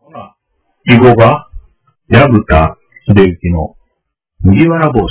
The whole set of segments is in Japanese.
囲碁が矢蓋秀幸の麦わら帽子。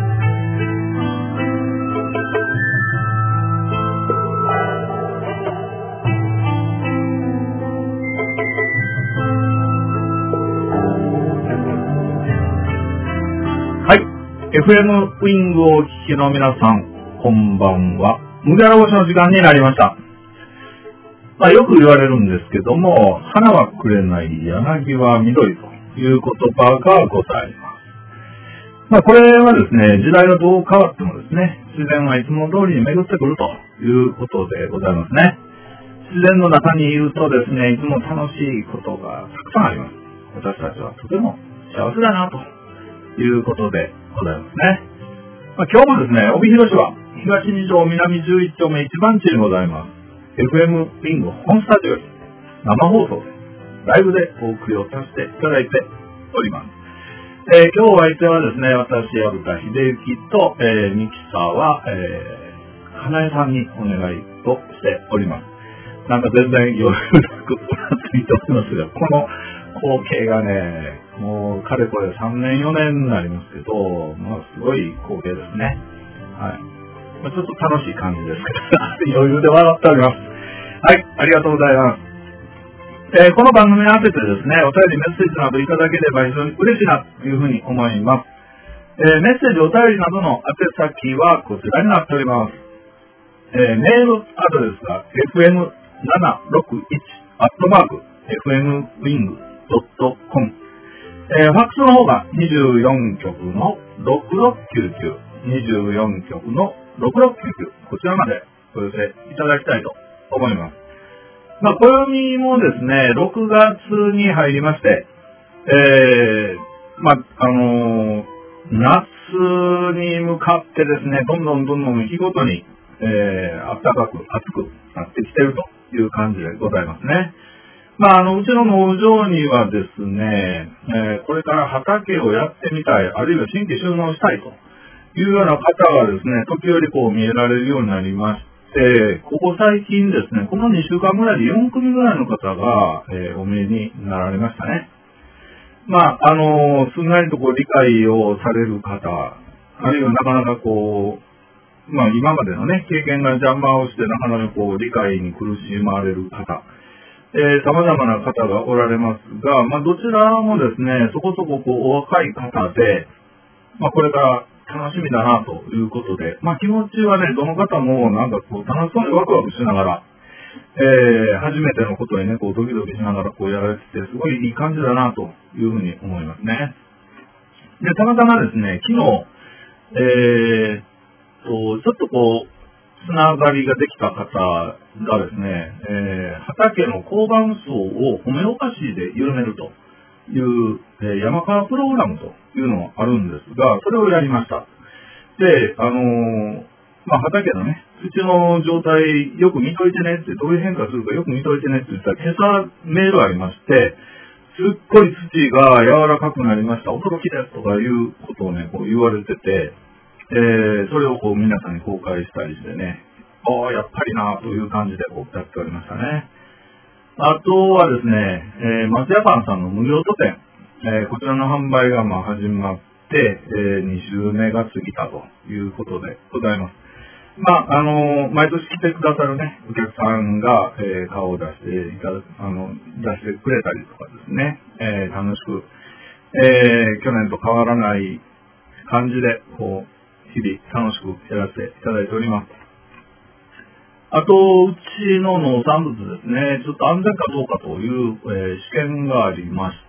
はい。FM ウィングをお聞きの皆さん、こんばんは。麦わら帽子の時間になりました。よく言われるんですけども、花はくれない柳は緑という言葉がございます。これはですね、時代がどう変わってもですね、自然はいつも通りに巡ってくるということでございますね。自然の中にいるとですね、いつも楽しいことがたくさんあります。私たちはとても幸せだなということでございますね。今日もですね、帯広市は東2条南11丁目1番地にございます。FM ウィング本スタジオより生放送でライブでお送りをさせていただいております。今日お相手はですね、私、矢蓋秀幸と、ミキサーは、花江さんにお願いをしております。なんか全然余裕なくうなずいておりますが、この光景がね、もうかれこれ3年4年になりますけど、すごい光景ですね。はい。ちょっと楽しい感じですけど、余裕で笑っております。はい、ありがとうございます。この番組に合わせてですね、お便りメッセージなどいただければ非常に嬉しいなというふうに思います。メッセージ、お便りなどの宛先はこちらになっております。メールアドレスが fm761@fmwing.com、ファックスの方が24局の6699、24局の6699、こちらまでお寄せいただきたいと思います。暦もですね、6月に入りまして、夏に向かってですね、どんどん日ごとに、暖かく暑くなってきているという感じでございますね。うちの農場にはですね、これから畑をやってみたい、あるいは新規収納したいというような方がですね、時折見えられるようになりまして、ここ最近ですね、この2週間ぐらいで4組ぐらいの方が、お見えになられましたね。すんなりと理解をされる方、あるいはなかなか今までのね、経験が邪魔をしてなかなか理解に苦しまれる方、様々な方がおられますが、どちらもですね、そこそこお若い方で、これから楽しみだなということで、気持ちはね、どの方もなんか楽しそうにワクワクしながら、初めてのことにね、ドキドキしながらやられてて、すごいいい感じだなというふうに思いますね。で、たまたまですね、昨日、ちょっとつながりができた方がですね、畑の高板層をホメオパシーで緩めるという、山川プログラムというのがあるんですが、それをやりました。で、畑のね、土の状態よく見といてねって、どういう変化するかよく見といてねって言ったら、今朝メールありまして、すっごい土が柔らかくなりました、驚きですとかいうことをね、言われてて、それを皆さんに公開したりしてね、やっぱりなという感じでやっておりましたね。あとはですね、松屋パンさんの無料書店、こちらの販売が始まって、2週目が過ぎたということでございます。毎年来てくださるね、お客さんが、顔を出して出してくれたりとかですね、楽しく、去年と変わらない感じで、日々楽しくやらせていただいております。あと、うちの農産物ですね、ちょっと安全かどうかという、試験がありまして、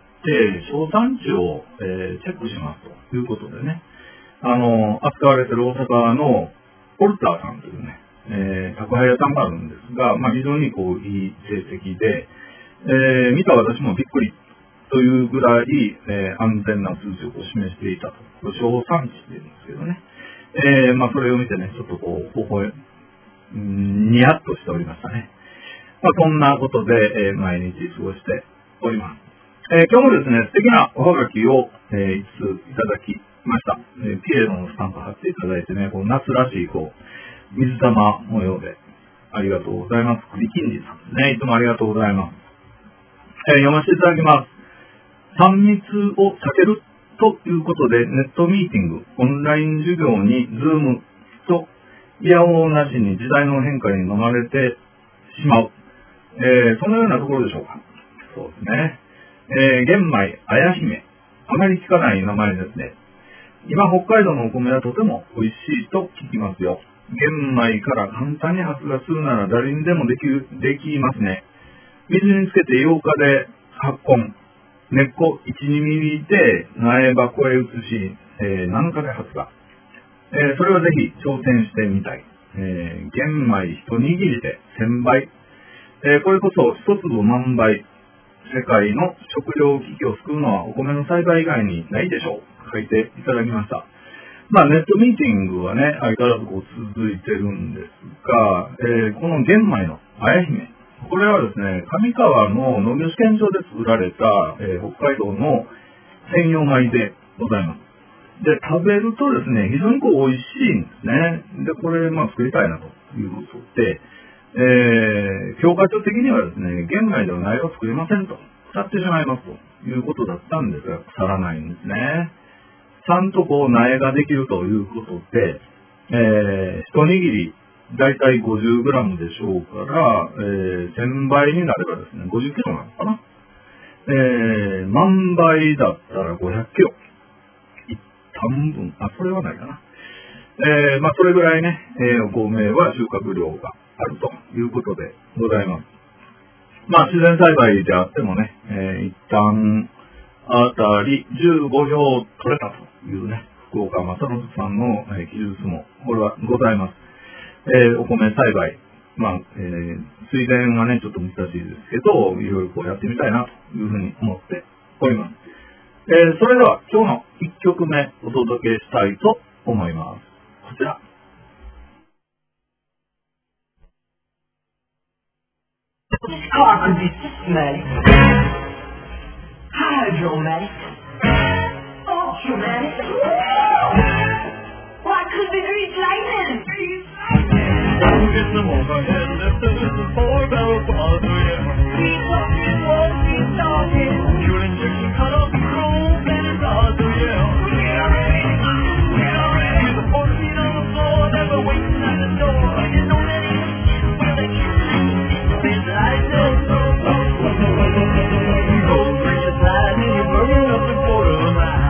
小産地を、チェックしますということでね、扱われている大阪のポルターさんというね、宅配屋さんがあるんですが、非常にいい成績で、見た私もびっくりというぐらい、安全な数値を示していたと。小産地っていうんですけどね。それを見てね、ちょっとニヤッとしておりましたね。そんなことで、毎日過ごしております。今日もですね、素敵なおはがきを、一通いただきました。ピエロのスタンプ貼っていただいてね、夏らしい水玉模様でありがとうございます。栗金次さんですね。いつもありがとうございます。 読ませていただきます。3密を避けるということで、ネットミーティング、オンライン授業にズームといやおうなしに時代の変化に飲まれてしまう。そのようなところでしょうか。そうですね。玄米、綾姫。あまり聞かない名前ですね。今、北海道のお米はとても美味しいと聞きますよ。玄米から簡単に発芽するなら誰にでもできますね。水につけて8日で発根。根っこ1、2ミリで苗箱へ移し、7日で発芽。それはぜひ挑戦してみたい。玄米一握りで1000倍。これこそ一粒万倍。世界の食糧危機を救うのはお米の栽培以外にないでしょう。書いていただきました。ネットミーティングはね、相変わらず続いてるんですが、この玄米の綾姫。これはですね、上川の農業試験場で作られた、北海道の専用米でございます。で、食べるとですね、非常に美味しいんですね。で、これ、作りたいなということで、教科書的にはですね、玄米では苗を作りませんと、腐ってしまいますということだったんですが、腐らないんですね。ちゃんと苗ができるということで、一握り、だいたい 50g でしょうから、1000倍になればですね、50キロなのかな。万倍だったら500キロ。一旦分、それはないかな。それぐらいね、お米は収穫量があるということでございます。自然栽培であってもね、一旦あたり15票取れたというね、福岡正信さんの記述も、これはございます。お米栽培。水田はね、ちょっと難しいですけど、いろいろやってみたいなというふうに思っております。それでは今日の1曲目お届けしたいと思います。こちら。 This car could be systematic, hydromatic, ultramatic. Why could be grease lightning? Don't get them overhead lifters and 4-barrel quads, yeah. Keep talking, won't keep talking. Fuel injection cut off and chrome-plated rods, yeah. Get already, get already. With a 4 feet on the floor, never waiting at the door. You know that ain't where they keep grease lightning. Go grease lightning, you're burning up the quarter of a mile.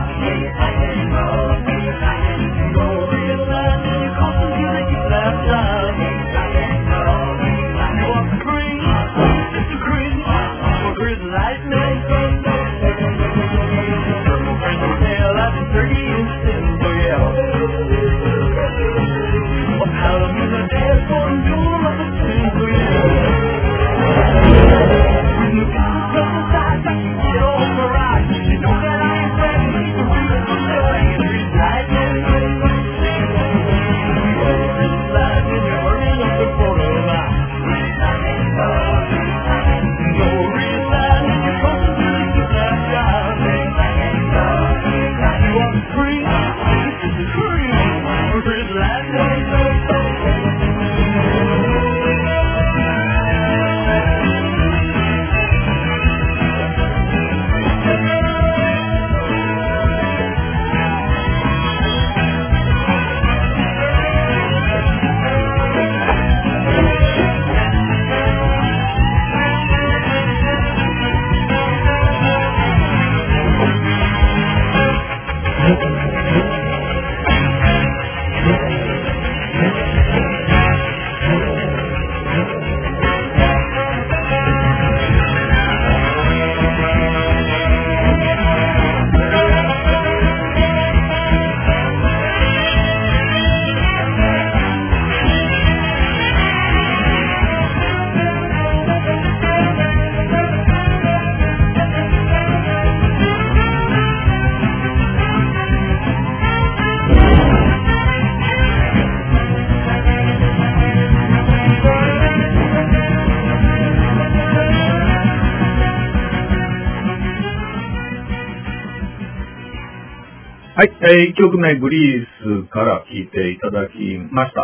Go grease lightning, you're costing you to keep that time. Go up the cream, it's the cream, for grease lightning. Purple French tail, I've been 30 inches, so yeah. What hell is a dead for and do up the tin, so yeah. When the people come inside, I can get all the ride. You know that I ain't ready to read it from the way. Grease lightning, grease lightning, you're burning up the quarter of a mile. Go grease lightning, you're costing you to keep that job. You want the cream, this is the cream, for grease lightning. はい、1曲目グリースから聴いていただきました。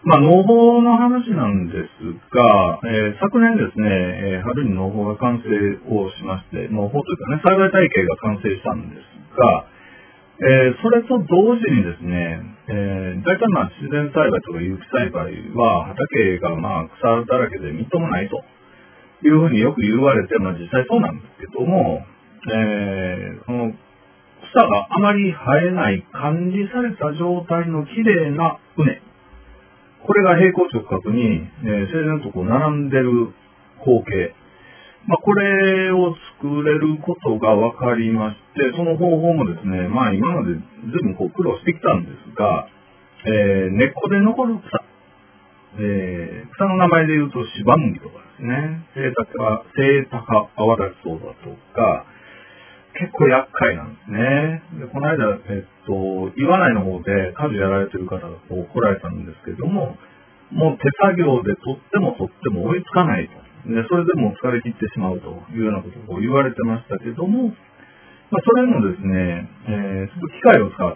農法の話なんですが、昨年ですね、春に農法が完成をしまして、農法というかね、栽培体系が完成したんですが、それと同時にですね、大体自然栽培とか有機栽培は畑が草だらけでみっともないというふうによく言われて、実際そうなんですけども、その草があまり生えない管理された状態の綺麗な畝、これが平行直角に、整然と並んでる光景。これを作れることが分かりまして、その方法もですね、今まで随分苦労してきたんですが、根っこで残る草。草の名前で言うと芝麦とかですね、セイタカアワダチソウだとか、結構厄介なんですね。で、この間、岩内の方で果樹やられてる方が来られたんですけども、もう手作業で取っても追いつかないと。で、それでも疲れ切ってしまうというようなことを言われてましたけども、それもですね、機械を使って、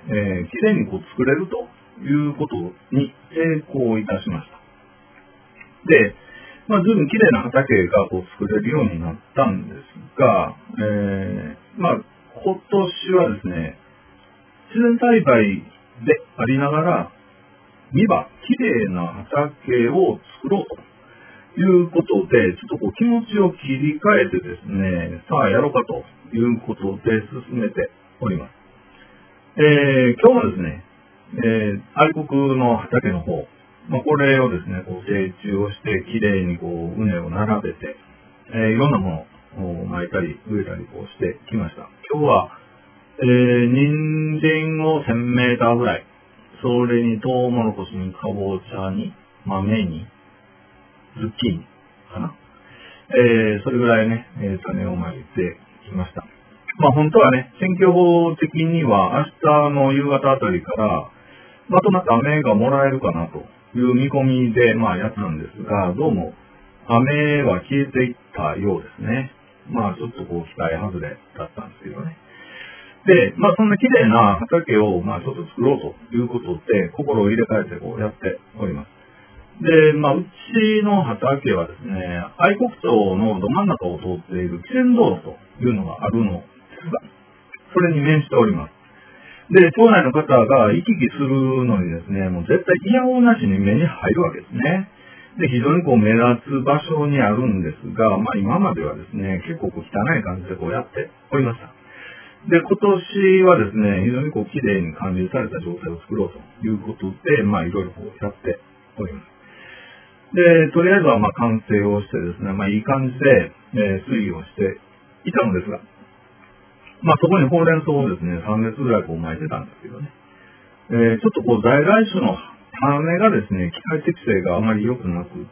きれいに作れるということに成功いたしました。で、随分きれいな畑が作れるようになったんですが、今年はですね、自然栽培でありながら、きれいな畑を作ろうということで、ちょっと気持ちを切り替えてですね、さあやろうかということで進めております。今日もですね、愛国の畑の方、これをですね、整地をしてきれいに畝を並べて、いろんなものを巻いたり植えたりしてきました。今日は、人参を1000メーターぐらい、それにトウモロコシにかぼちゃに豆にズッキーニかな。それぐらいね、種をまいてきました。本当はね、天気予報的には明日の夕方あたりから、まとまった雨がもらえるかなという見込みで、やったんですが、どうも雨は消えていったようですね。ちょっと期待外れだったんですけどね。で、そんな綺麗な畑を、ちょっと作ろうということで、心を入れ替えてやっております。で、うちの畑はですね、愛国町のど真ん中を通っている汽船道路というのがあるのですが、それに面しております。で、町内の方が行き来するのにですね、もう絶対嫌おなしに目に入るわけですね。で、非常に目立つ場所にあるんですが、今まではですね、結構汚い感じでやっておりました。で、今年はですね、非常に綺麗に管理された状態を作ろうということで、いろいろやっております。で、とりあえずは完成をしてですね、いい感じで、推移をしていたのですが、そこにほうれん草をですね、3列ぐらい巻いてたんですけどね。ちょっと在来種の種がですね、機械適性があまり良くなくって、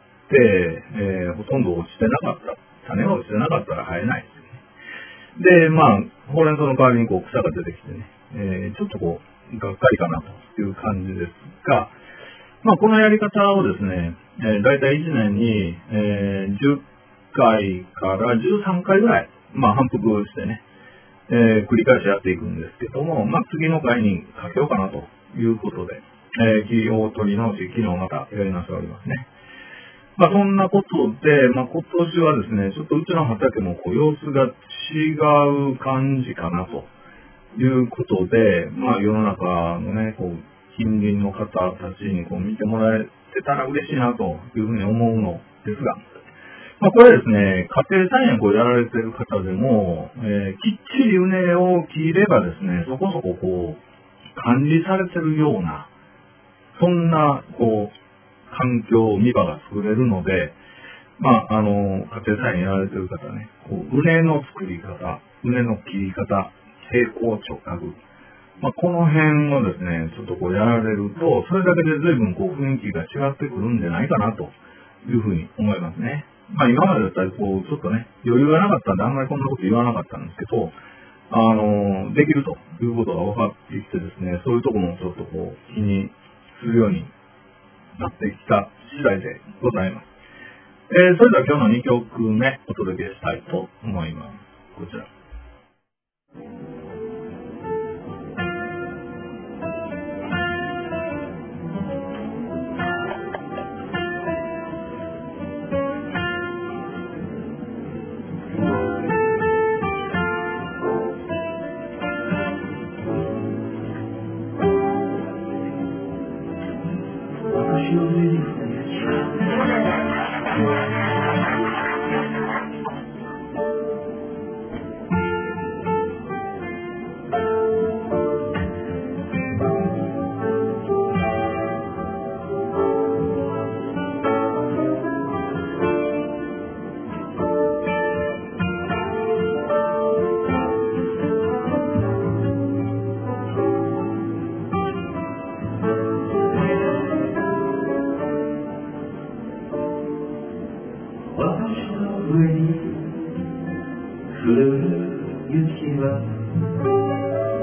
ほとんど落ちてなかった。種が落ちてなかったら生えないですよね。で、ほうれん草の代わりに草が出てきてね、ちょっとがっかりかなという感じですが、このやり方をですね、だいたい1年に、10回から13回ぐらい、反復してね、繰り返しやっていくんですけども、次の回にかけようかなということで、気を取り直し、昨日またやり直しておりますね。そんなことで、今年はですね、ちょっとうちの畑も様子が違う感じかなということで、世の中のね、近隣の方たちに見てもらえてたら嬉しいなというふうに思うのですが、これですね、家庭菜園やられてる方でも、きっちり畝を切ればですね、そこそこ管理されてるような、そんな環境、見場が作れるので、家庭菜園やられてる方ね、畝の作り方、畝の切り方、平行直角、この辺をですね、ちょっとやられると、それだけで随分雰囲気が違ってくるんじゃないかなというふうに思いますね。今までだったらちょっとね、余裕がなかったんで、あんまりこんなこと言わなかったんですけど、できるということが分かってきてですね、そういうところもちょっと気にするようになってきた次第でございます。それでは今日の2曲目お届けしたいと思います。こちら。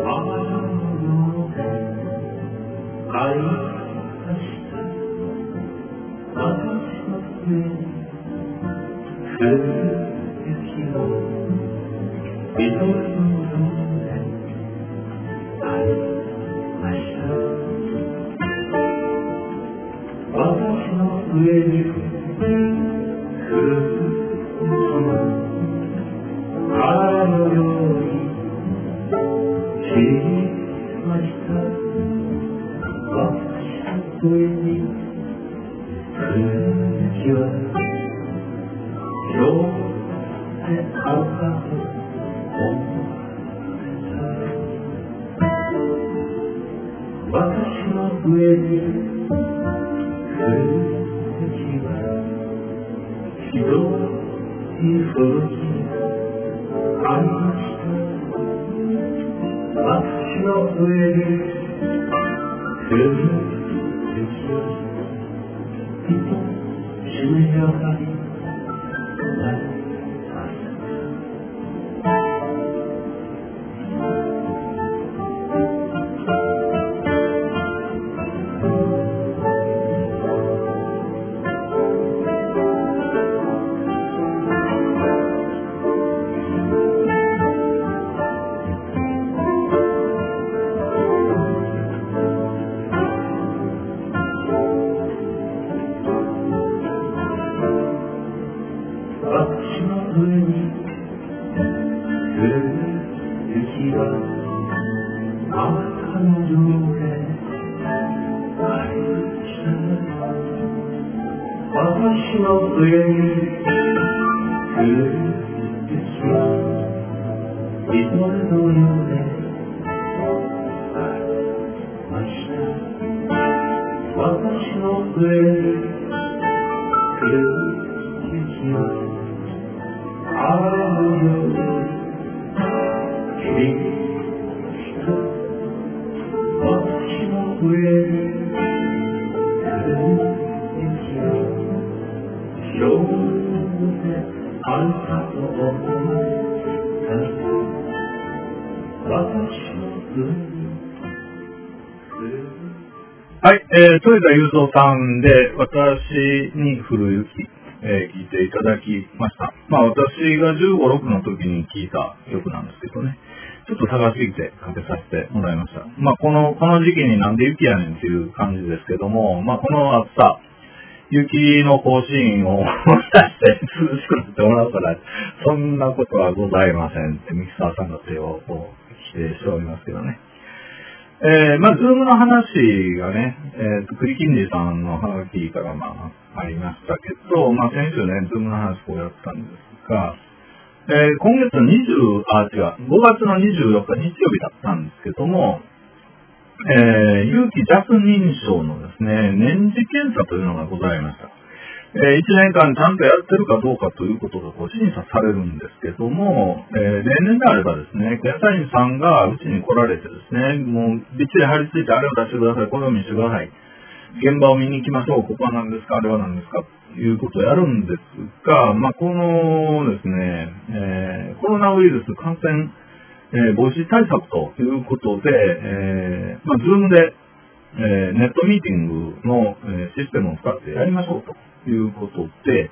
豊田雄三さんで、私に降る雪、聞いていただきました。私が15、6の時に聞いた曲なんですけどね、ちょっと探してきてかけさせてもらいました。この時期になんで雪やねんっていう感じですけども、この暑さ、雪の甲子園を出して涼しくなってもらうから、そんなことはございませんってミキサーさんの手を否定しておりますけどね。ズームの話がね、栗金次さんのハガキからありましたけど、先週ね、ズームの話をやったんですが、今月5月の24日日曜日だったんですけども、有機ジャス認証のですね、年次検査というのがございました。1年間ちゃんとやってるかどうかということが審査されるんですけども、例年であればですね、検査員さんがうちに来られてですね、もうびっちり張り付いてあれを出してください、これを見せてください。現場を見に行きましょう、ここは何ですか、あれは何ですか、ということをやるんですが、このですね、コロナウイルス感染、防止対策ということで、Zoom で、ネットミーティングの、システムを使ってやりましょうということで、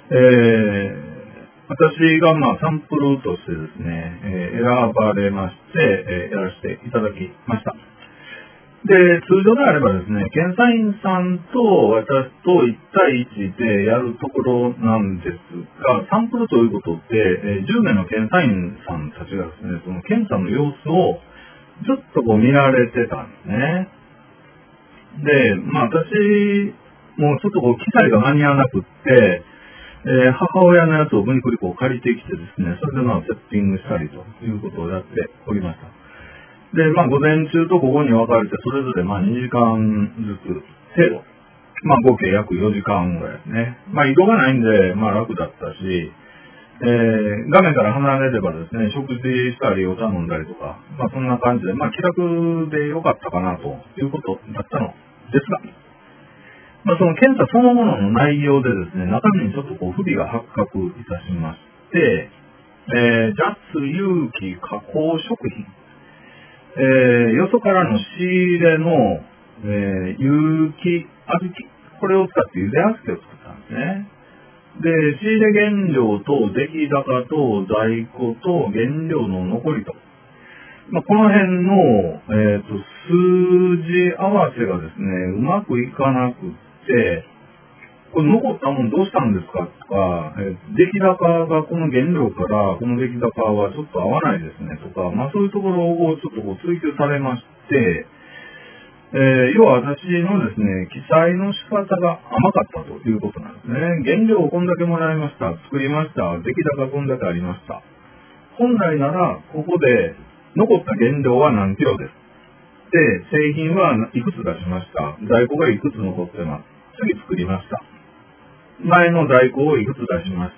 私がサンプルとしてですね、選ばれまして、やらせていただきました。で、通常であればですね、検査員さんと私と1対1でやるところなんですが、サンプルということで、10名の検査員さんたちがですね、その検査の様子をちょっと見られてたんですね。で、私もうちょっと機材が間に合わなくって、母親のやつを無理くり借りてきてですね、それでセッティングしたりということをやっておりました。で、午前中と午後に分かれて、それぞれ2時間ずつ程度、合計約4時間ぐらいですね。移動がないんで、楽だったし、画面から離れればですね、食事したりお茶飲んだりとか、そんな感じで、気楽で良かったかなということだったのですが、その検査そのものの内容でですね、中身にちょっと不備が発覚いたしまして、ジャス有機加工食品、 よそからの仕入れの、有機小豆、これを使ってゆで小豆を作ったんですね。で、仕入れ原料と出来高と在庫と原料の残りと。この辺の、数字合わせがですね、うまくいかなくって、これ残ったもんどうしたんですかとか、出来高がこの原料からこの出来高はちょっと合わないですねとか、そういうところをちょっと追求されまして、要は私のですね、記載の仕方が甘かったということなんですね。原料をこんだけもらいました。作りました。出来高こんだけありました。本来なら、ここで残った原料は何キロです。で、製品はいくつ出しました。在庫がいくつ残ってます。次作りました。前の在庫をいくつ出しました。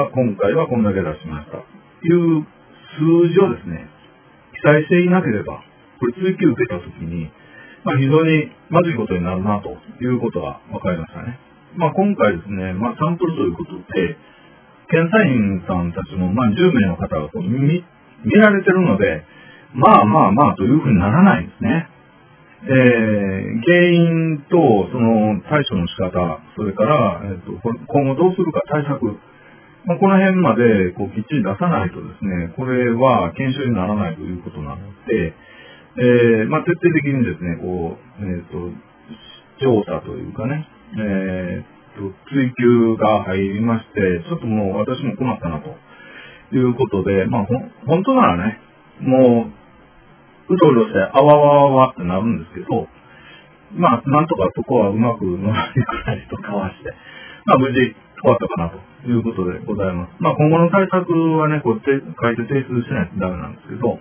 今回はこんだけ出しました。という数字をですね、記載していなければ、これ追求受けたときに、非常にまずいことになるなということが分かりましたね。今回ですね、サンプルということで、検査員さんたちも10名の方が見られてるので、というふうにならないんですね。原因とその対処の仕方、それから、今後どうするか対策、この辺まできっちり出さないとですね、これは研修にならないということなので、徹底的にですね、調査というかね、追求が入りまして、ちょっともう私も困ったなということで、本当ならね、もう、うとうとしてあわわわってなるんですけど、なんとかそこはうまく乗り越えとかわして、無事終わったかなということでございます。今後の対策はね、書いて提出しないとダメなんですけど、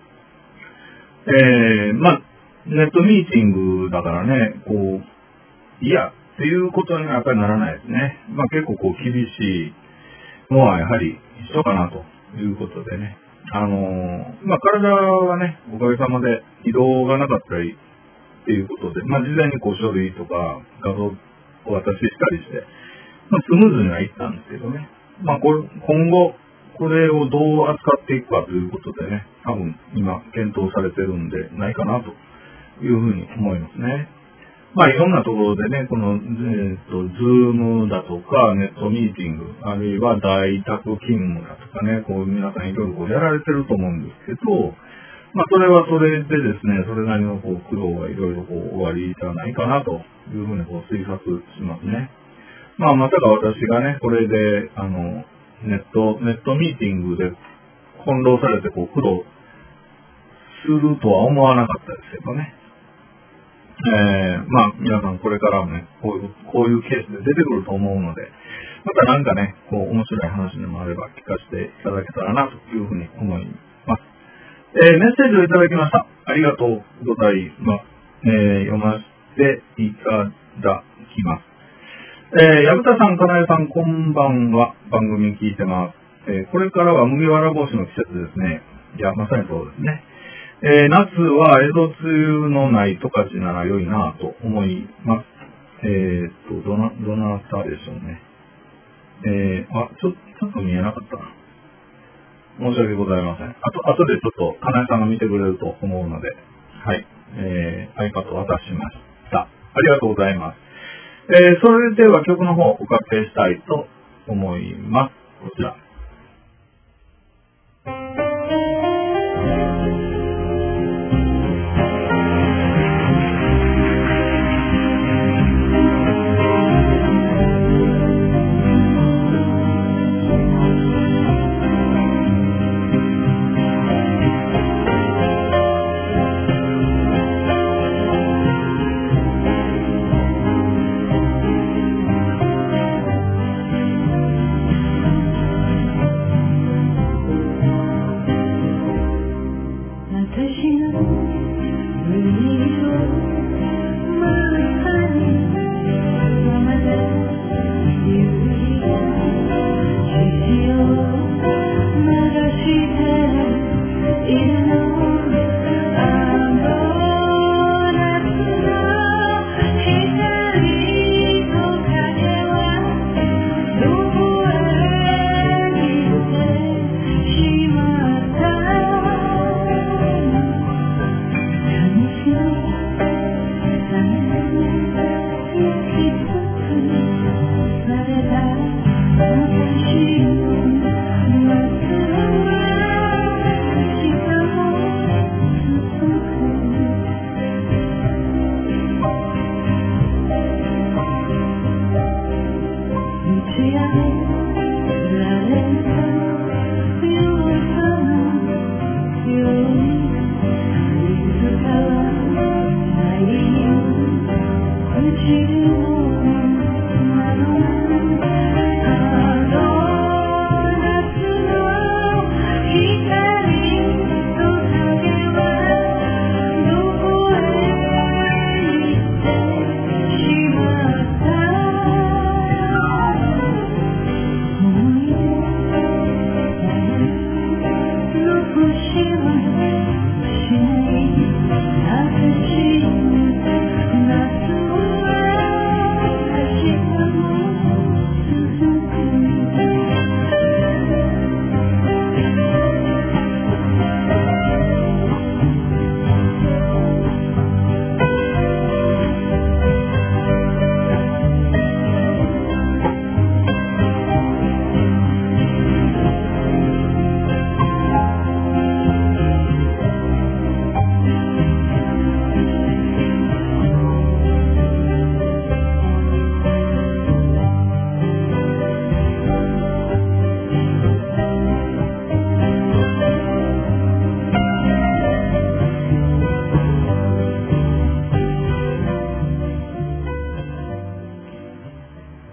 ネットミーティングだからね、いやっていうことにはやっぱりならないですね。結構厳しいのはやはり一緒かなということでね。体はね、おかげさまで移動がなかったりっていうことで、事前に書類とか画像をお渡ししたりして、スムーズにはいったんですけどね。今後、これをどう扱っていくかということでね、多分今検討されてるんでないかなというふうに思いますね。いろんなところでね、この、Zoom だとか、ネットミーティング、あるいは在宅勤務だとかね、皆さんいろいろやられてると思うんですけど、それはそれでですね、それなりの苦労がいろいろ終わりじゃないかなというふうに推察しますね。まさか私がね、これで、ネットミーティングで翻弄されて苦労するとは思わなかったですけどね。皆さんこれからもね、こういうケースで出てくると思うので、またなんかね、面白い話でもあれば聞かせていただけたらなというふうに思います。メッセージをいただきました。ありがとうございます。読ませていただきます。矢蓋さん、かなえさん、こんばんは。番組聞いてます。これからは麦わら帽子の季節ですね。いや、まさにそうですね。夏は江戸梅雨のない十勝なら良いなと思います。どなたでしょうね。ちょっと見えなかったな。申し訳ございません。あとでちょっと、かなえさんが見てくれると思うので、はい。iPad を渡しました。ありがとうございます。それでは曲の方をおかけしたいと思います。こちら。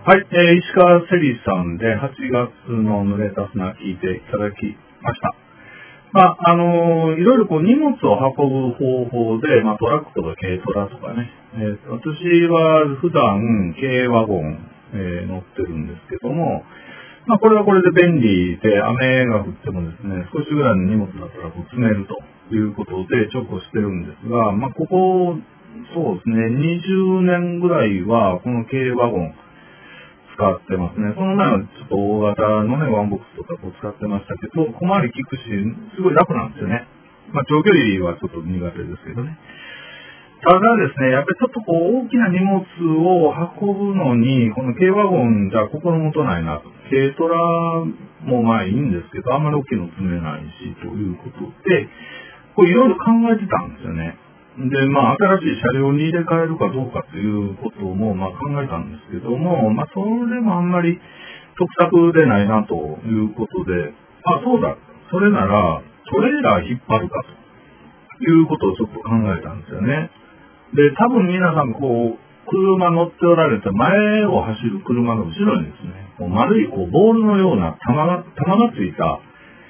はい、石川セリさんで8月の濡れた砂聞いていただきました。いろいろ荷物を運ぶ方法で、トラックとか軽トラとかね、私は普段軽ワゴン、乗ってるんですけども、これはこれで便利で、雨が降ってもですね、少しぐらいの荷物だったら積めるということで重宝してるんですが、ここ、そうですね、20年ぐらいはこの軽ワゴン使ってますね。その前はちょっと大型のね、ワンボックスとか使ってましたけど、小回り利くし、すごい楽なんですよね。長距離はちょっと苦手ですけどね。ただですね、やっぱりちょっと大きな荷物を運ぶのに、この軽ワゴンじゃ心もとないなと。軽トラもいいんですけど、あんまり大きいの積めないし、ということで、いろいろ考えてたんですよね。で、新しい車両に入れ替えるかどうかということも、考えたんですけども、それもあんまり得策でないなということで、そうだ、それならトレーラー引っ張るかということをちょっと考えたんですよね。で、多分皆さん車乗っておられて前を走る車の後ろにですね、丸いボールのような玉がついた、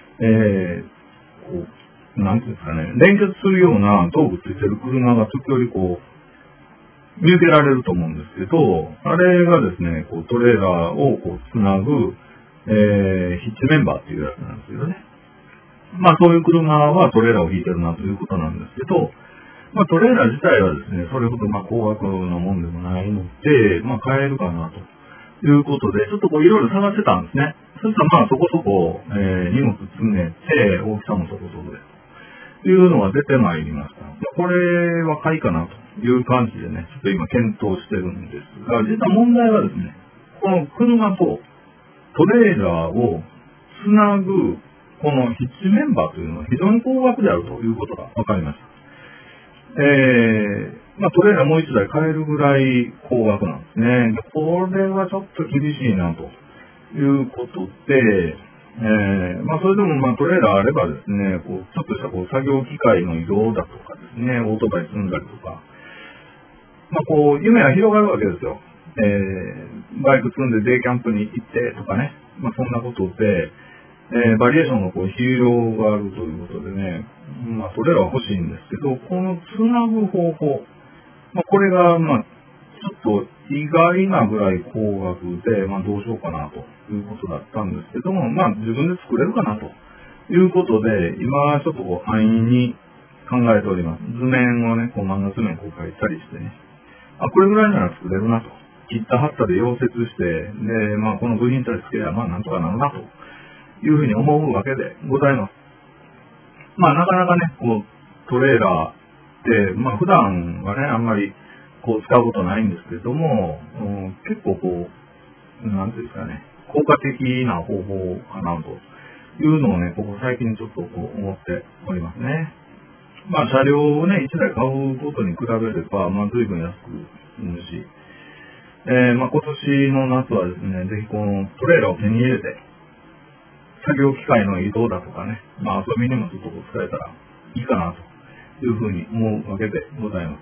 なんていうんですかね、連結するような道具ついてる車が時折見受けられると思うんですけど、あれがですね、トレーラーをつなぐ、ヒッチメンバーっていうやつなんですけどね。そういう車はトレーラーを引いてるなということなんですけど、トレーラー自体はですね、それほど高額なもんでもないので、買えるかなということで、ちょっといろいろ探してたんですね。そしたらそこそこ、荷物積めて、大きさもそこそこで。いうのが出てまいりました。これは買いかなという感じでね、ちょっと今検討してるんですが、実は問題はですね、この車とトレーラーをつなぐ、このヒッチメンバーというのは非常に高額であるということが分かりました。トレーラーもう一台買えるぐらい高額なんですね。これはちょっと厳しいなということで、それでもトレーラーあればですね、ちょっとした作業機械の移動だとかですね、オートバイ積んだりとか、夢は広がるわけですよ。バイク積んでデイキャンプに行ってとかね、そんなことで、バリエーションの広がるということでね、トレーラーは欲しいんですけど、このつなぐ方法、これがちょっと意外なぐらい高額で、どうしようかなということだったんですけども、自分で作れるかなということで、今ちょっと安易に考えております。図面をね、漫画図面描いたりしてね、これぐらいなら作れるなと。切った貼ったで溶接して、で、この部品たりつければなんとかなるなというふうに思うわけでございます。なかなかね、トレーラーって、普段はね、あんまり使うことないんですけれども、結構なんていうんですかね、効果的な方法かなというのをね、ここ最近ちょっと思っておりますね。車両をね、1台買うことに比べれば、随分安く済むし、今年の夏はですね、ぜひこのトレーラーを手に入れて、作業機械の移動だとかね、遊びにもちょっと使えたらいいかなというふうに思うわけでございます。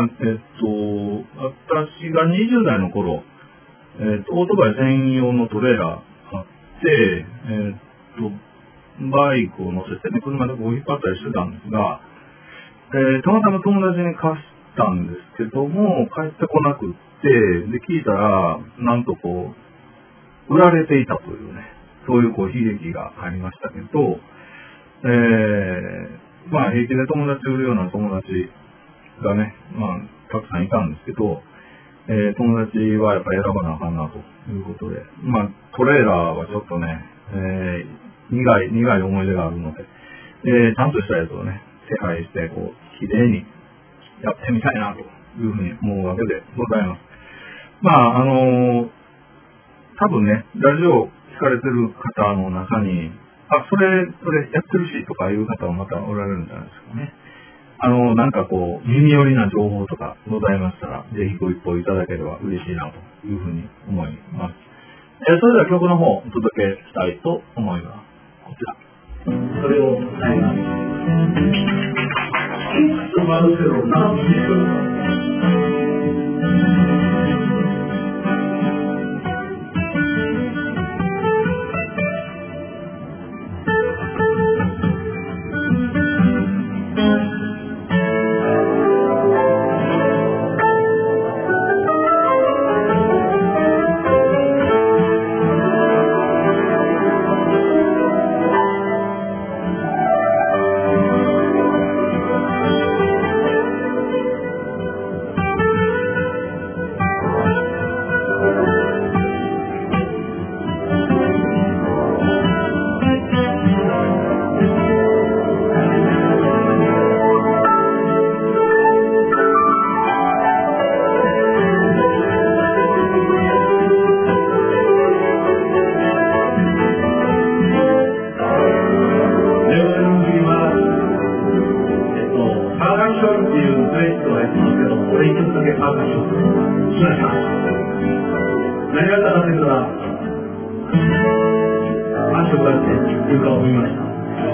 私が20代の頃、オートバイ専用のトレーラー買って、バイクを乗せてね、車で引っ張ったりしてたんですが、たまたま友達に貸したんですけども、帰ってこなくって、で、聞いたら、なんと売られていたというね、そういう悲劇がありましたけど、平気で友達売るような友達がね、たくさんいたんですけど、友達はやっぱり選ばなあかんなということで、トレーラーはちょっとね、苦い思い出があるので、ちゃんとしたやつをね、手配して、綺麗にやってみたいなというふうに思うわけでございます。多分ね、ラジオ聞かれてる方の中に、それやってるしとかいう方もまたおられるんじゃないですかね。耳寄りな情報とかございましたら、ぜひご一報いただければ嬉しいなというふうに思います。それでは曲の方をお届けしたいと思います。こちら。それを歌います。マルセロナビカッションっていうプレイリストがやってますけど、これ一曲だけパーカッションしました。何がったかというと、足を出して床を見ました。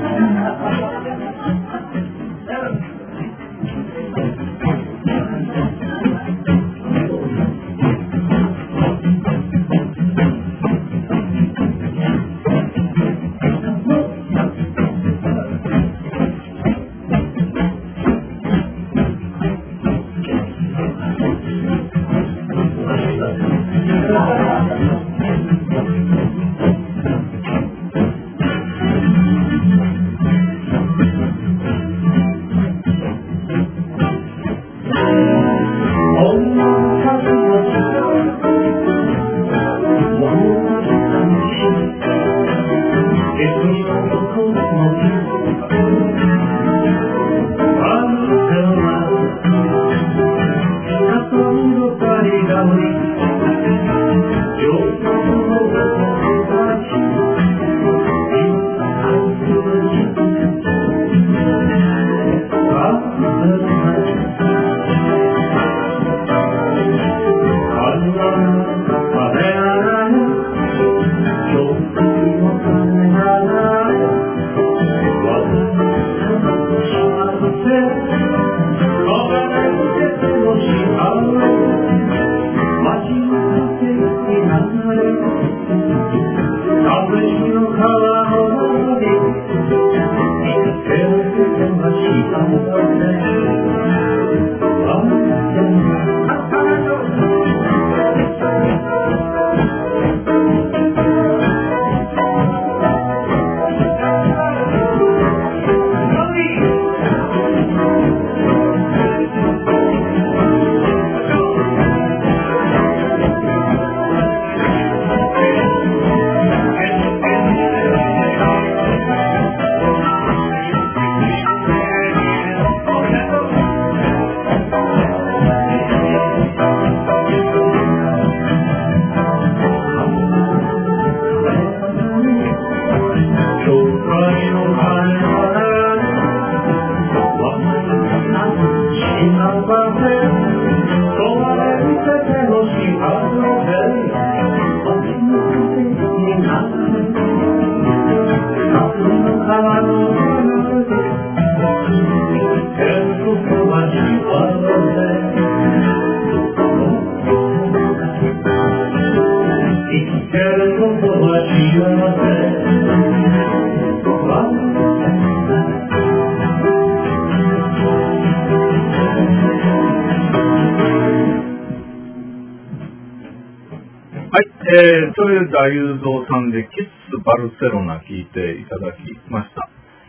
それで雄三さんでキッスバルセロナ聴いていただきました。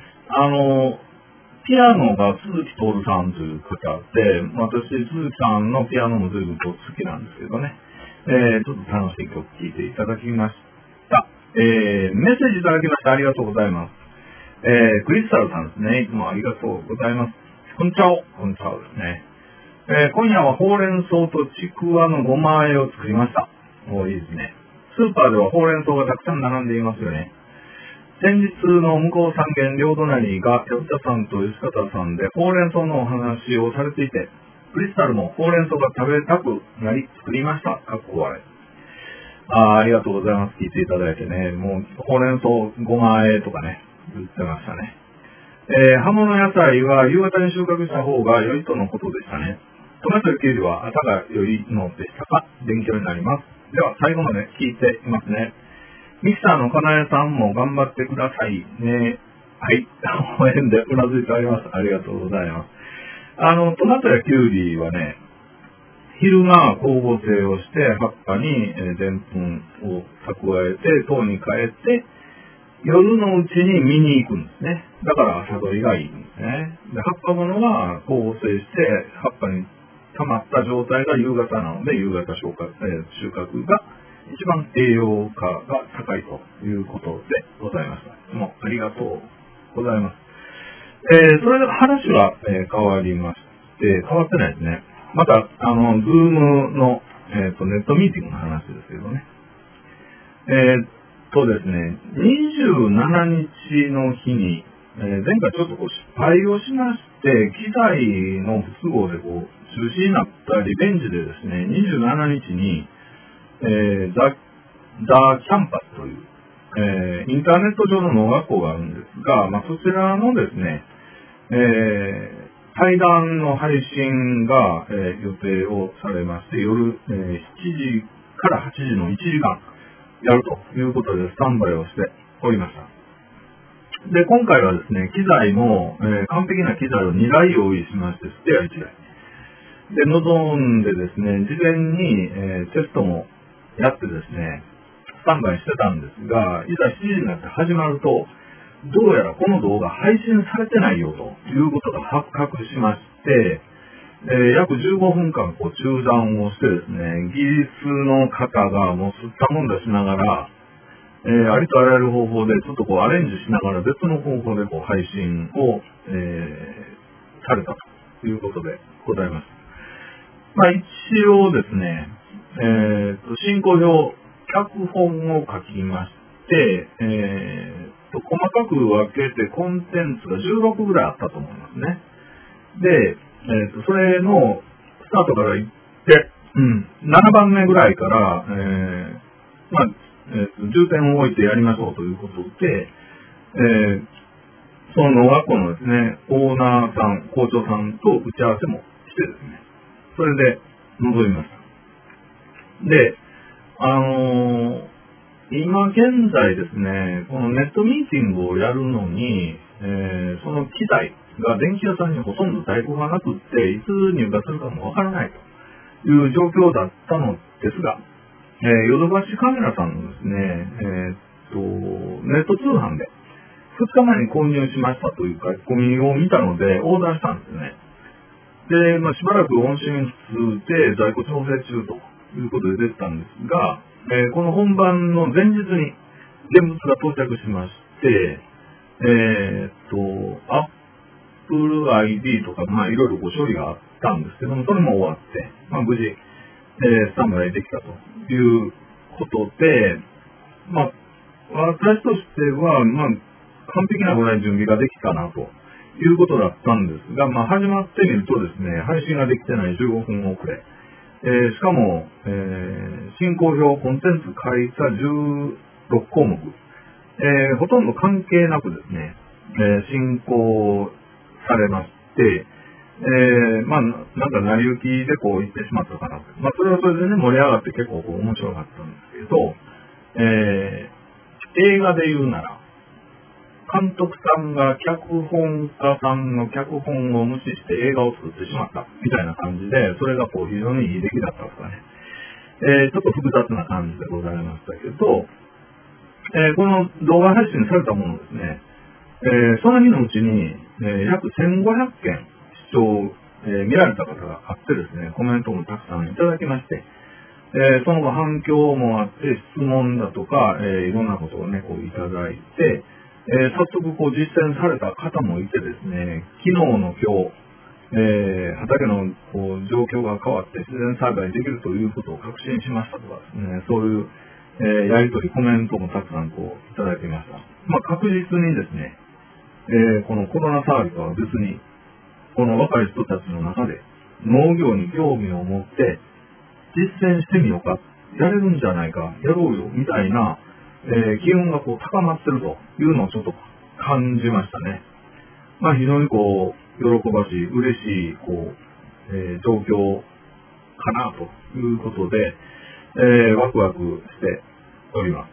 ピアノが鈴木徹さんという方で、私、鈴木さんのピアノも随分と好きなんですけどね、ちょっと楽しい曲聴いていただきました。メッセージいただきましてありがとうございます。クリスタルさんですね、いつもありがとうございます。こんにちは。こんにちはですね。今夜はほうれん草とちくわのごま和えを作りました。いいですね。スーパーではほうれん草がたくさん並んでいますよね。先日の向こう三軒両隣が吉田さんと吉方さんでほうれん草のお話をされていて、クリスタルもほうれん草が食べたくなり作りました。かっこ笑い。ありがとうございます。聞いていただいてね。もうほうれん草ごま和えとかね、言ってましたね。葉物野菜は夕方に収穫した方が良いとのことでしたね。トマトやキュウリは朝が良いのでしたか？勉強になります。では最後まで聞いていますね。ミキサーの金谷さんも頑張ってくださいね。はい。応援でうなずいております。ありがとうございます。トマトやキュウリはね、昼間光合成をして葉っぱにでんぷんを蓄えて糖に変えて夜のうちに見に行くんですね。だから朝取りがいいんですね。で葉っぱものは光合成して葉っぱに溜まった状態が夕方なので夕方収穫が一番栄養価が高いということでございました。どうもありがとうございます。それで話は、変わりまして、変わってないですね。また、Zoom の、ネットミーティングの話ですけどね。ですね、27日の日に、前回ちょっと失敗をしましで、機材の不都合でこう中止になったリベンジでですね、27日に、ザ・キャンパスという、インターネット上の農学校があるんですが、そちらのですね、対談の配信が、予定をされまして、夜、7時から8時の1時間やるということでスタンバイをしておりました。で、今回はですね、機材も、完璧な機材を2台用意しまして、スペア1台。で、臨んでですね、事前に、テストもやってですね、スタンバイしてたんですが、いざ7時になって始まると、どうやらこの動画配信されてないよということが発覚しまして、約15分間こう中断をしてですね、技術の方がもうすったもんだしながら、ありとあらゆる方法でちょっとこうアレンジしながら別の方法でこう配信を、されたということでございます。一応ですね、進行表、脚本を書きまして、細かく分けてコンテンツが16ぐらいあったと思いますね。で、それのスタートから言って、7番目ぐらいから、重点を置いてやりましょうということで、その農学校のですね、オーナーさん、校長さんと打ち合わせもしてですね、それで臨みました。で、今現在ですね、このネットミーティングをやるのに、その機材が電気屋さんにほとんど在庫がなくって、いつ入荷するかもわからないという状況だったのですが、ヨドバシカメラさんのですね、ネット通販で2日前に購入しましたという書き込みを見たのでオーダーしたんですね。で、しばらく音信不通で在庫調整中ということで出てたんですが、この本番の前日に現物が到着しまして、Apple ID とか、いろいろご処理があったんですけども、それも終わって、無事、スタンバイできたということで、私としては、完璧なぐらい準備ができたなということだったんですが、始まってみるとですね、配信ができてない15分遅れ、しかも、進行表、コンテンツ書いた16項目、ほとんど関係なくですね、進行されまして、なんか成り行きでこう言ってしまったかなと。それはそれでね、盛り上がって結構面白かったんですけど、映画で言うなら、監督さんが脚本家さんの脚本を無視して映画を作ってしまったみたいな感じで、それがこう非常にいい出来だったとかね、ちょっと複雑な感じでございましたけど、この動画配信されたものですね、その日のうちに、約1500件視聴、見られた方があってですね、コメントもたくさんいただきまして、その後反響もあって質問だとか、いろんなことをね、こういただいて、早速こう実践された方もいてですね、昨日の今日、畑のこう状況が変わって自然栽培できるということを確信しましたとかですね、そういう、やりとり、コメントもたくさんこういただきました。確実にですね、このコロナ騒ぎとは別に、この若い人たちの中で農業に興味を持って実践してみようか、やれるんじゃないか、やろうよ、みたいな、機運がこう高まってるというのをちょっと感じましたね。非常にこう、喜ばしい、嬉しい、こう、状況かなということで、ワクワクしております。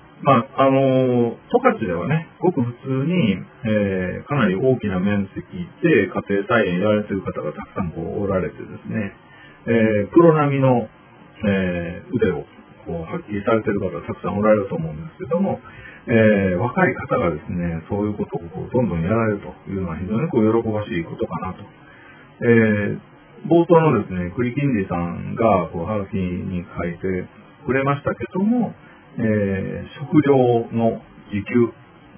十勝ではね、ごく普通に、かなり大きな面積で家庭菜園やられている方がたくさんこうおられてですね、プロ並みの、腕をこう発揮されている方がたくさんおられると思うんですけども、若い方がですね、そういうことをこうどんどんやられるというのは非常にこう喜ばしいことかなと。冒頭のですね、栗金利さんがこうハガキに書いてくれましたけども、食料の自給、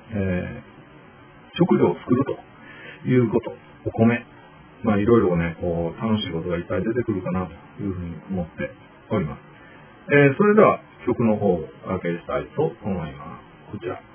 食料を作るということ、お米、いろいろね、こう楽しいことがいっぱい出てくるかなというふうに思っております。それでは曲の方をおかけしたいと思います。こちら。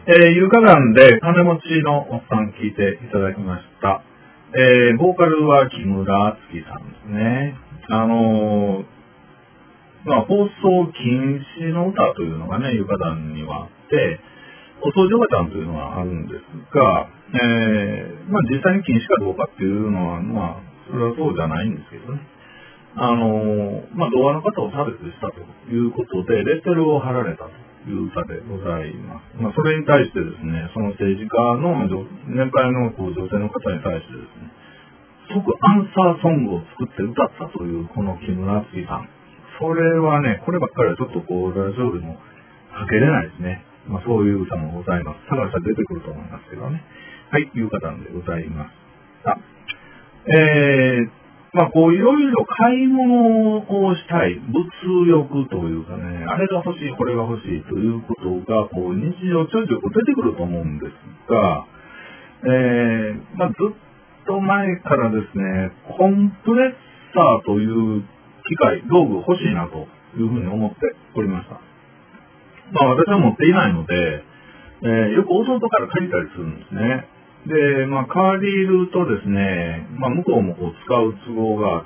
有価団で金持ちのおっさん聞いていただきました。ボーカルは木村敦樹さんですね。放送禁止の歌というのがね、有価団にはあって、お掃除おばちゃんというのがあるんですが、実際に禁止かどうかっていうのは、それはそうじゃないんですけどね。童話の方を差別したということで、レッテルを貼られたという歌でございます。それに対してですね、その政治家の年配の女性の方に対してですね、即アンサーソングを作って歌ったというこの木村敦樹さん。それはね、こればっかりはちょっとラジオでもかけれないですね。そういう歌もございます。探したら出てくると思いますけどね。はい、いう方でございました。こういろいろ買い物をしたい、物欲というかね、あれが欲しい、これが欲しいということが、日常ちょいちょい出てくると思うんですが、ずっと前からですね、コンプレッサーという機械、道具欲しいなというふうに思っておりました。私は持っていないので、よく弟から借りたりするんですね。で、借りるとですね、向こうも使う都合があって、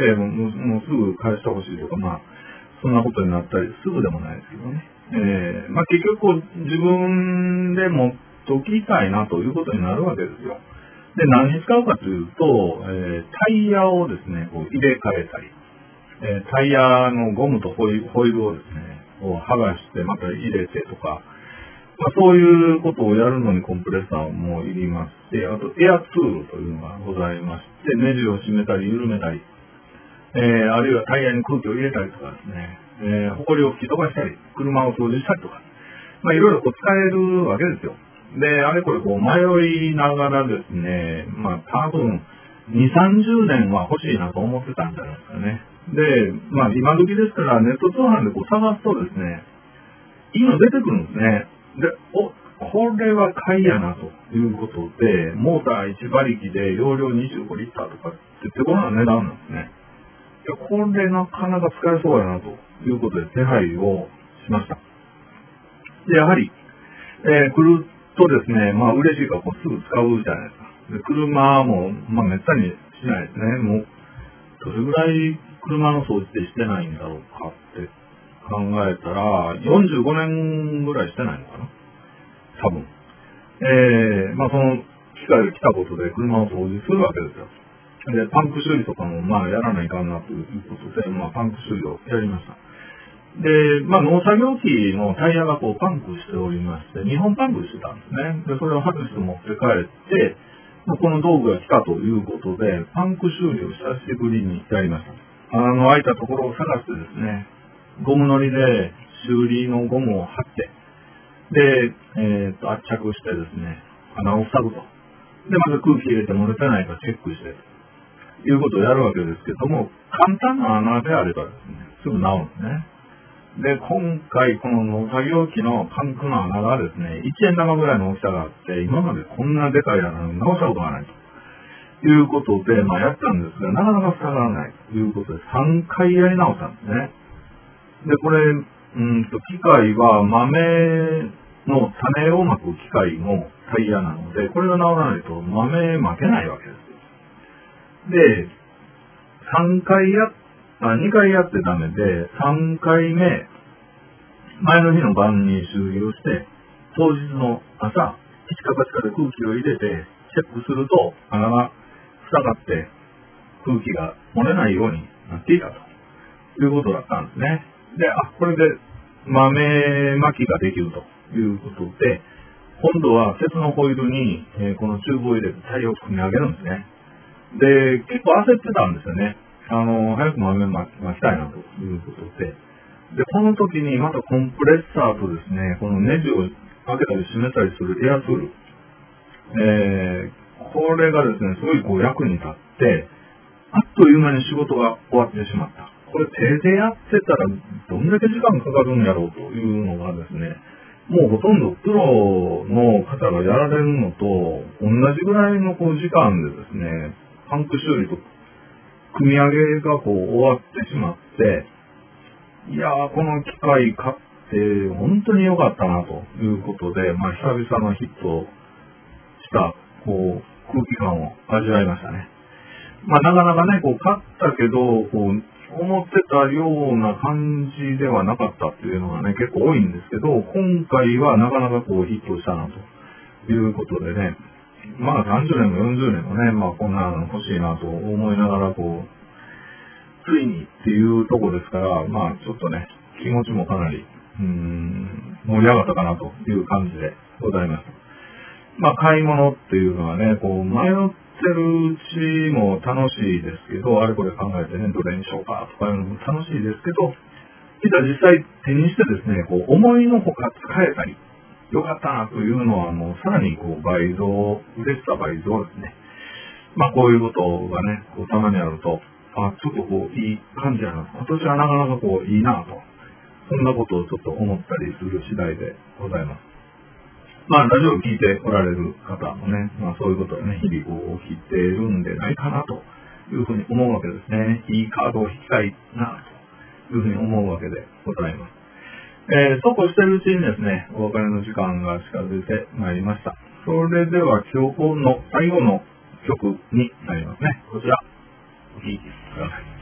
もうすぐ返してほしいとか、そんなことになったり、すぐでもないですけどね。結局自分で持っときたいなということになるわけですよ。で、何に使うかというと、タイヤをですね、入れ替えたり、タイヤのゴムとホイールをですね、剥がしてまた入れてとか、そういうことをやるのにコンプレッサーもいりまして、あとエアツールというのがございまして、ネジを締めたり緩めたり、あるいはタイヤに空気を入れたりとかですね、埃を吹き飛ばしたり、車を掃除したりとか、いろいろ使えるわけですよ。で、あれこれ迷いながらですね、多分2、30年は欲しいなと思ってたんじゃないですかね。で、今時ですからネット通販で探すとですね、いいの出てくるんですね。で、これは買いやなということで、モーター1馬力で容量25リッターとかって手頃な値段なんですね。これなかなか使えそうやなということで手配をしました。で、やはり、来るとですね、嬉しいからすぐ使うじゃないですか。で、車も、めったにしないですね。もう、どれぐらい車の掃除ってしてないんだろうかって考えたら、45年ぐらいしてないのかな多分。その機械が来たことで車を掃除するわけですよ。で、パンク修理とかもやらないかなということで、パンク修理をやりました。で、農作業機のタイヤがパンクしておりまして、2本パンクしてたんですね。で、それを外して持って帰って、この道具が来たということで、パンク修理を久しぶりにやりました。開いたところを探してですね、ゴムのりで修理のゴムを貼って、で、圧着してですね、穴を塞ぐと。で、まず空気入れて漏れてないかチェックして、ということをやるわけですけども、簡単な穴であればですね、すぐ治るんですね。で、今回この農作業機のパンクの穴がですね、1円玉ぐらいの大きさがあって、今までこんなでかい穴を直したことがないということで、やったんですが、なかなか塞がらないということで、3回やり直したんですね。で、これ、機械は豆の種をまく機械のタイヤなので、これが治らないと豆まけないわけですよ。で、2回やってダメで、3回目、前の日の晩に修理をして、当日の朝、一か八かで空気を入れて、チェックすると、穴が塞がって空気が漏れないようになっていたということだったんですね。で、これで豆まきができるということで、今度は鉄のホイールに、このチューブを入れてタイヤを組み上げるんですね。で、結構焦ってたんですよね。早く豆まきたいなということで。で、この時にまたコンプレッサーとですね、このネジを開けたり閉めたりするエアツール。これがですね、すごい役に立って、あっという間に仕事が終わってしまった。これ手でやってたらどんだけ時間かかるんやろうというのがですね、もうほとんどプロの方がやられるのと同じぐらいの時間でですね、パンク修理と組み上げが終わってしまって、いやー、この機械買っって本当に良かったなということで、久々のヒットした空気感を味わいましたね。なかなかね、勝ったけど、思ってたような感じではなかったっていうのがね、結構多いんですけど、今回はなかなかヒットしたなということでね、30年も40年もね、こんなの欲しいなと思いながら、ついにっていうとこですから、ちょっとね、気持ちもかなり、盛り上がったかなという感じでございます。買い物っていうのはね、迷ってるうちも楽しいですけど、あれこれ考えてね、どれにしようかとかいうのも楽しいですけど、実際手にしてですね、思いのほか使えたり、よかったなというのは、さらに倍増、嬉しさ倍増ですね。こういうことがね、たまにあると、ちょっといい感じやな。今年はなかなかいいなと。そんなことをちょっと思ったりする次第でございます。ラジオを聞いておられる方もね、そういうことでね、日々起きているんでないかなというふうに思うわけですね。いいカードを引きたいなというふうに思うわけでございます。そうこうしているうちにですね、お別れの時間が近づいてまいりました。それでは今日の最後の曲になりますね。こちら、お聴きください。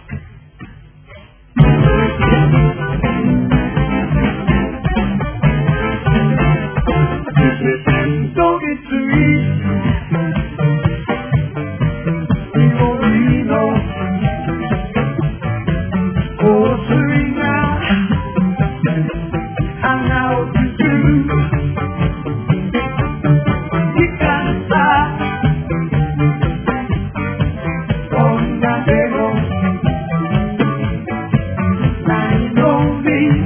Don't get sweet. We won't be no. Oh, Serena, I know what to do. You gotta stop on that table. I know me.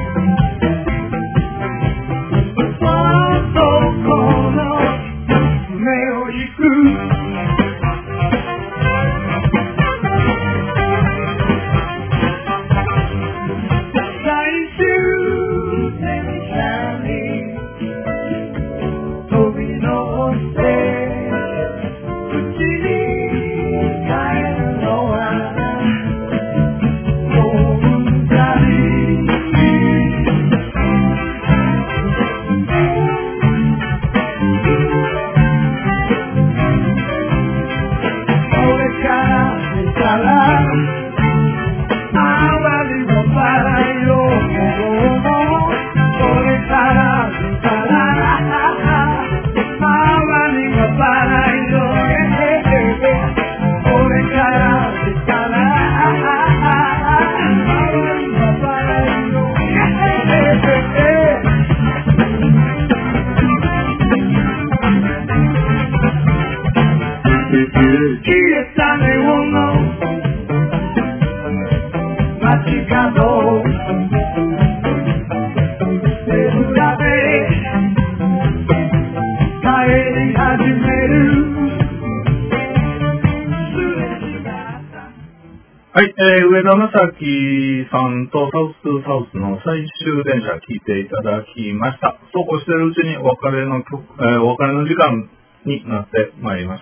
上田正樹さんとサウス2サウスの最終電車聞いていただきました。そうこうしているうちにお別れの時間になってまいりました。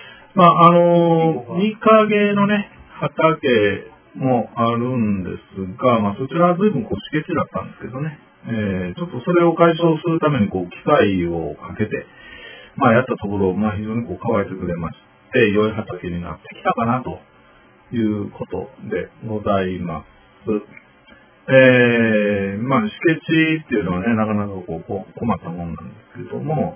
三影のね、畑もあるんですが、そちらは随分敷地だったんですけどね、ちょっとそれを解消するために機械をかけて、やったところ、非常に乾いてくれまして、良い畑になってきたかなということでございます。敷地っていうのはね、なかなか困ったもんなんですけども、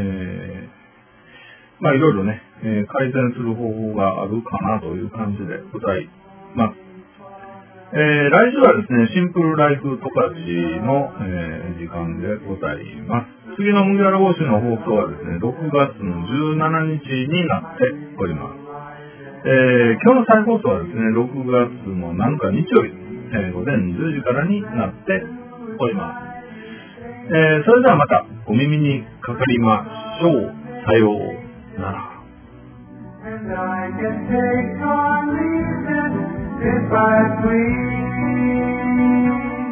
いろいろね、改善する方法があるかなという感じでございます。来週はですね、シンプルライフ十勝の、時間でございます。次の麦わら帽子の放送はですね、6月の17日になっております。今日の再放送はですね、6月の7日日曜日、午前10時からになっております。それではまたお耳にかかりましょう。さようなら。 And I can take or leave it if I please.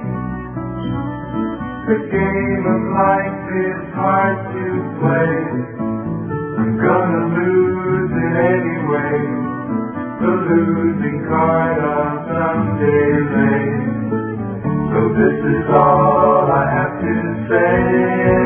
The game of life is hard to play. I'm gonna lose it anyway. The losing card on Sunday lay. So this is all I have to say.